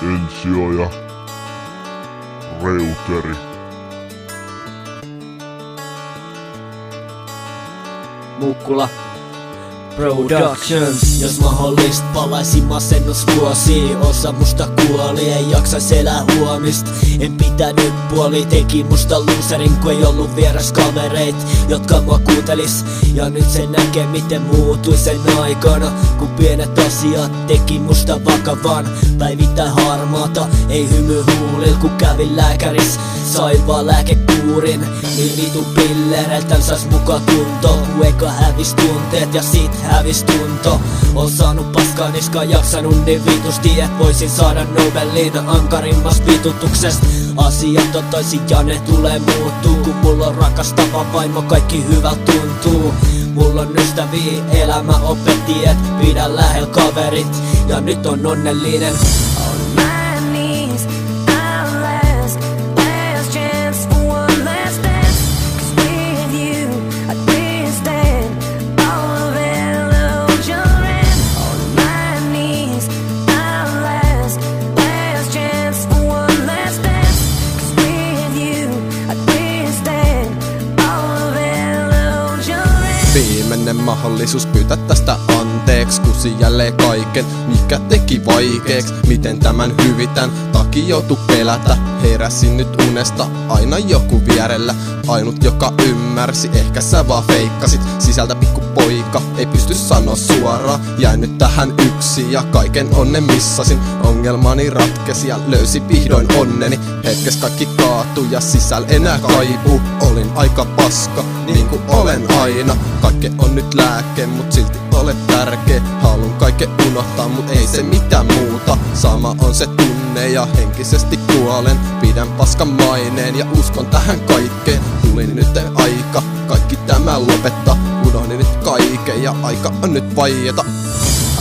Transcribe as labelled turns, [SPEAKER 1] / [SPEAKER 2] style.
[SPEAKER 1] Ensio ja Reuteri.
[SPEAKER 2] Mukkula Productions. Jos mahdollista palaisin masennusvuosiin. Osa musta kuoli, ei jaksais elää huomista. En pitänyt puoli, teki musta loserin, kun ei ollut vieras kavereit, jotka mua kuuntelis. Ja nyt se näkee miten muuttui sen aikana, kun pienet asiat teki musta vakavan. Päivittäin harmaata, ei hymy huulil, kun kävin lääkäris. Sain vaan lääkekuurin, niin vitun pillereiltän sais muka tunto. Kun eka hävis tunteet ja sit hävis tunto. On saanut paskaa niskaan, jaksanut niin vitusti, et voisin saada Nobelin ankarimmasta vitutuksesta. Asiat on toisin ja ne tulee muuttuu, kun mulla on rakastava vaimo, kaikki hyvä tuntuu. Mulla on ystäviä, elämä opetti, et pidä lähellä kaverit. Ja nyt on onnellinen.
[SPEAKER 3] Viimeinen mahdollisuus pyytää tästä anteeksi, kusi jälleen kaiken, mikä teki vaikeeks. Miten tämän hyvitän, takia joutu pelätä. Heräsin nyt unesta, aina joku vierellä. Ainut joka ymmärsi, ehkä sä vaan feikkasit. Sisältä pikku poika, ei pysty sanoa suoraan. Jäin nyt tähän yksin ja kaiken onnen missasin. Ongelmani ratkesi ja löysi vihdoin onneni. Hetkes kaikki kaatui ja sisällä enää kaipuu. Olin aika paska, niin kuin olen aina. Kaikke on nyt lääke, mut silti olet tärkeä. Haluun kaiken unohtaa, mut ei se mitään muuta. Sama on se tunne ja henkisesti kuolen. Pidän paskan maineen ja uskon tähän kaikkeen. Tuli nyt aika, kaikki tämä lopettaa. Unohdin nyt kaiken ja aika on nyt vaieta.